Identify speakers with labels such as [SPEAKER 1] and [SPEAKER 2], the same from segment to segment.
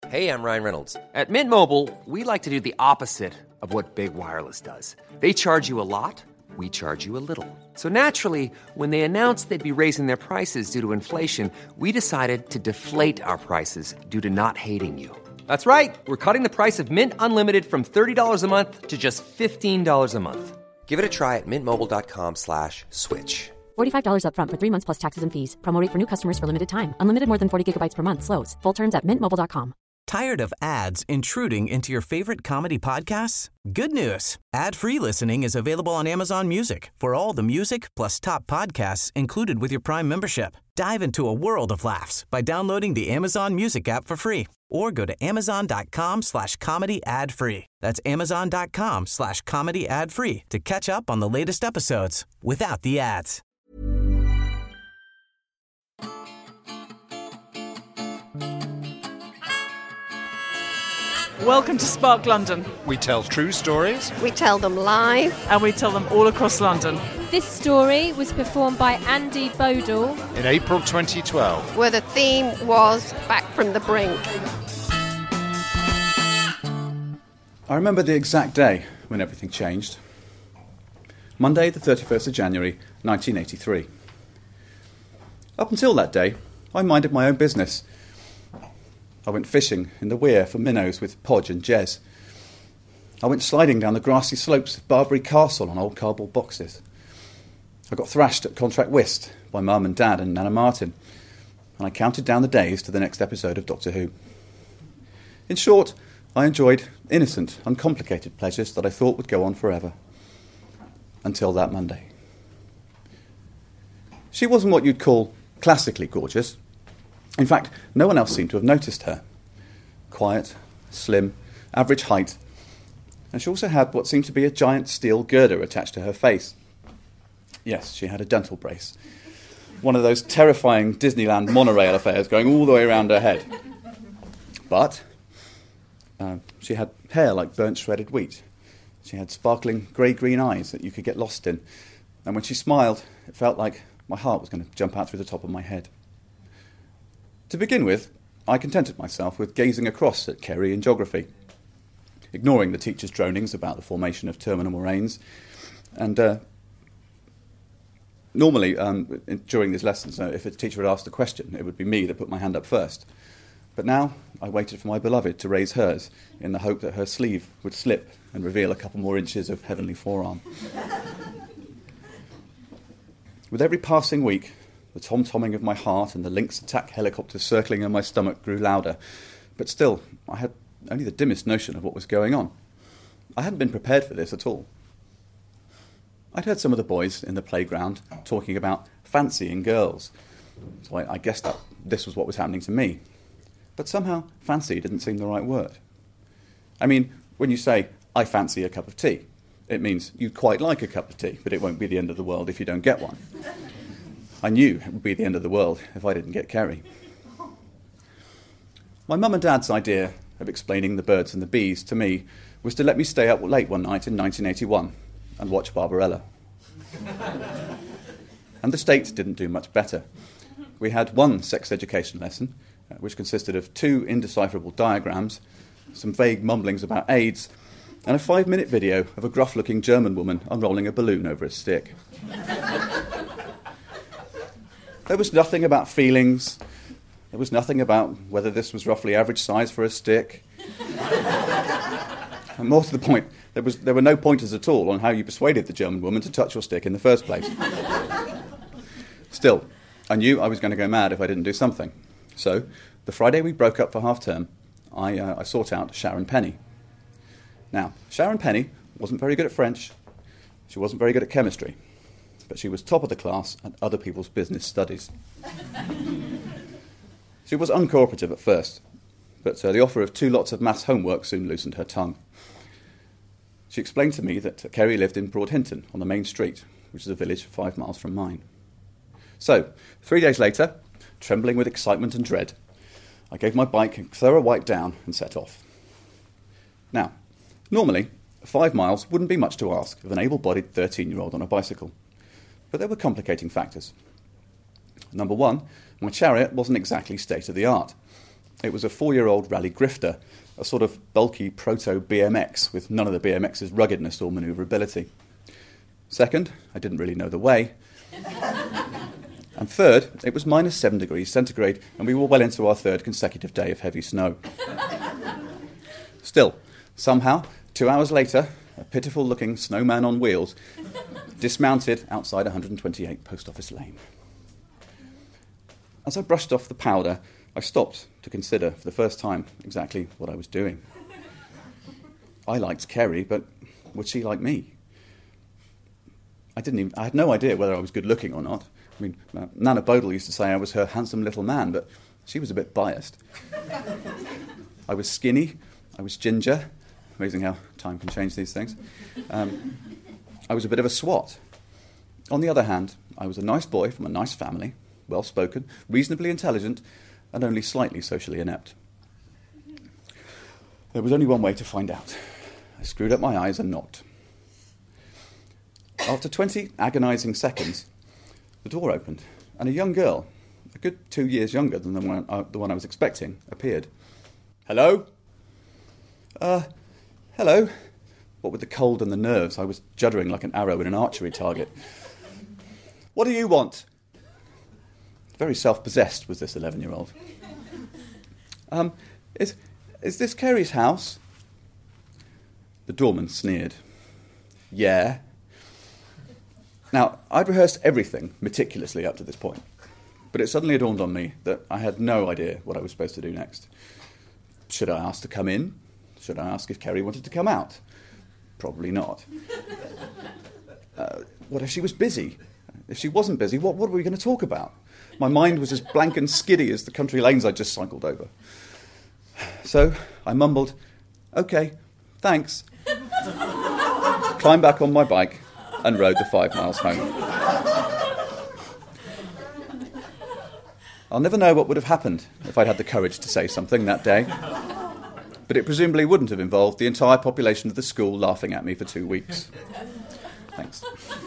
[SPEAKER 1] Hey, I'm Ryan Reynolds.
[SPEAKER 2] At Mint Mobile, we like to do the opposite of what Big Wireless does. They charge you a lot, we charge you a little. So naturally, when they announced they'd be raising their prices due to inflation, we decided to deflate our prices due to not hating you. That's right. We're cutting the price of Mint Unlimited from $30 a month to just $15 a month.
[SPEAKER 1] Give it a try at mintmobile.com/switch.
[SPEAKER 3] $45 up front for 3 months plus taxes and fees. Promo rate for new customers for limited time. Unlimited more than 40 gigabytes per month. Slows full terms at mintmobile.com.
[SPEAKER 4] Tired of ads intruding into your favorite comedy podcasts? Good news. Ad-free listening is available on Amazon Music for all the music plus top podcasts included with your Prime membership. Dive into a world of laughs by downloading the Amazon Music app for free or go to amazon.com/comedy ad-free. That's amazon.com/comedy ad-free to catch up on the latest episodes without the ads.
[SPEAKER 5] Welcome to Spark London.
[SPEAKER 6] We tell true stories.
[SPEAKER 7] We tell them live.
[SPEAKER 5] And we tell them all across London.
[SPEAKER 8] This story was performed by Andy Bodle
[SPEAKER 6] in April 2012,
[SPEAKER 7] where the theme was Back from the Brink.
[SPEAKER 9] I remember the exact day when everything changed. Monday, the 31st of January, 1983. Up until that day, I minded my own business. I went fishing in the weir for minnows with Podge and Jez. I went sliding down the grassy slopes of Barbary Castle on old cardboard boxes. I got thrashed at contract whist by Mum and Dad and Nana Martin, and I counted down the days to the next episode of Doctor Who. In short, I enjoyed innocent, uncomplicated pleasures that I thought would go on forever. Until that Monday. She wasn't what you'd call classically gorgeous. In fact, no one else seemed to have noticed her. Quiet, slim, average height, and she also had what seemed to be a giant steel girder attached to her face. Yes, she had a dental brace. One of those terrifying Disneyland monorail affairs going all the way around her head. But she had hair like burnt shredded wheat. She had sparkling grey-green eyes that you could get lost in. And when she smiled, it felt like my heart was going to jump out through the top of my head. To begin with, I contented myself with gazing across at Kerry in geography, ignoring the teacher's dronings about the formation of terminal moraines. And normally, during these lessons, if a teacher had asked a question, it would be me that put my hand up first. But now I waited for my beloved to raise hers in the hope that her sleeve would slip and reveal a couple more inches of heavenly forearm. With every passing week, the tom-tomming of my heart and the Lynx attack helicopters circling in my stomach grew louder. But still, I had only the dimmest notion of what was going on. I hadn't been prepared for this at all. I'd heard some of the boys in the playground talking about fancying girls, so I guessed that this was what was happening to me. But somehow, fancy didn't seem the right word. I mean, when you say, I fancy a cup of tea, it means you quite like a cup of tea, but it won't be the end of the world if you don't get one. I knew it would be the end of the world if I didn't get Kerry. My mum and dad's idea of explaining the birds and the bees to me was to let me stay up late one night in 1981 and watch Barbarella. And the state didn't do much better. We had one sex education lesson, which consisted of 2 indecipherable diagrams, some vague mumblings about AIDS, and a 5-minute video of a gruff-looking German woman unrolling a balloon over a stick. There was nothing about feelings. There was nothing about whether this was roughly average size for a stick. And more to the point, there were no pointers at all on how you persuaded the German woman to touch your stick in the first place. Still, I knew I was going to go mad if I didn't do something. So, the Friday we broke up for half-term, I sought out Sharon Penny. Now, Sharon Penny wasn't very good at French. She wasn't very good at chemistry. But she was top of the class at other people's business studies. She was uncooperative at first, but the offer of 2 lots of maths homework soon loosened her tongue. She explained to me that Kerry lived in Broadhinton on the main street, which is a village 5 miles from mine. So, 3 days later, trembling with excitement and dread, I gave my bike a thorough wipe down and set off. Now, normally, 5 miles wouldn't be much to ask of an able-bodied 13-year-old on a bicycle. But there were complicating factors. Number one, my chariot wasn't exactly state-of-the-art. It was a 4-year-old rally grifter, a sort of bulky proto-BMX with none of the BMX's ruggedness or manoeuvrability. Second, I didn't really know the way. And third, it was minus 7 degrees centigrade, and we were well into our third consecutive day of heavy snow. Still, somehow, 2 hours later, a pitiful-looking snowman on wheels dismounted outside 128 Post Office Lane. As I brushed off the powder, I stopped to consider for the first time exactly what I was doing. I liked Kerry, but would she like me? I had no idea whether I was good-looking or not. I mean, Nana Bodle used to say I was her handsome little man, but she was a bit biased. I was skinny, I was ginger. Amazing how time can change these things. I was a bit of a swot. On the other hand, I was a nice boy from a nice family, well-spoken, reasonably intelligent, and only slightly socially inept. There was only one way to find out. I screwed up my eyes and knocked. After 20 agonising seconds, the door opened, and a young girl, a good 2 years younger than the one I was expecting, appeared. "Hello?" Hello. What with the cold and the nerves, I was juddering like an arrow in an archery target. "What do you want?" Very self-possessed was this 11-year-old. Is this Kerry's house?" The doorman sneered. "Yeah." Now, I'd rehearsed everything meticulously up to this point, but it suddenly dawned on me that I had no idea what I was supposed to do next. Should I ask to come in? Should I ask if Kerry wanted to come out? Probably not. What if she was busy? If she wasn't busy, what were we going to talk about? My mind was as blank and skiddy as the country lanes I'd just cycled over. So I mumbled, "OK, thanks," climbed back on my bike and rode the 5 miles home. I'll never know what would have happened if I'd had the courage to say something that day, but it presumably wouldn't have involved the entire population of the school laughing at me for 2 weeks. Thanks.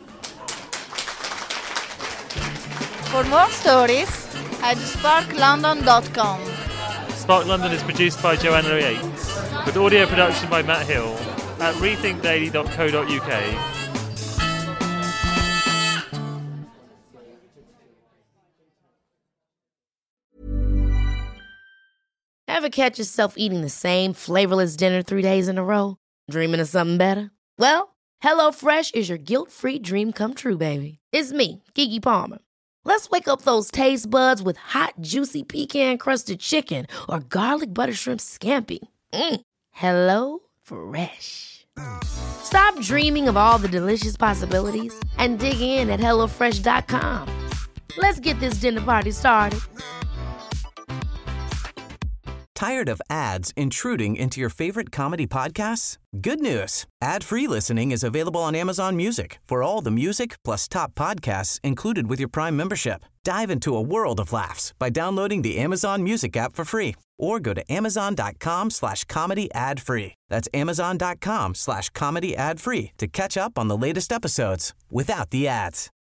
[SPEAKER 1] For more stories, at sparklondon.com.
[SPEAKER 10] Spark London is produced by Joanna Yates, with audio production by Matt Hill at rethinkdaily.co.uk.
[SPEAKER 11] Ever catch yourself eating the same flavorless dinner 3 days in a row? Dreaming of something better? Well, HelloFresh is your guilt-free dream come true, baby. It's me, Keke Palmer. Let's wake up those taste buds with hot, juicy pecan-crusted chicken or garlic butter shrimp scampi. Hello Fresh. Stop dreaming of all the delicious possibilities and dig in at HelloFresh.com. Let's get this dinner party started.
[SPEAKER 4] Tired of ads intruding into your favorite comedy podcasts? Good news. Ad-free listening is available on Amazon Music for all the music plus top podcasts included with your Prime membership. Dive into a world of laughs by downloading the Amazon Music app for free or go to amazon.com/comedy ad-free. That's amazon.com/comedy ad-free to catch up on the latest episodes without the ads.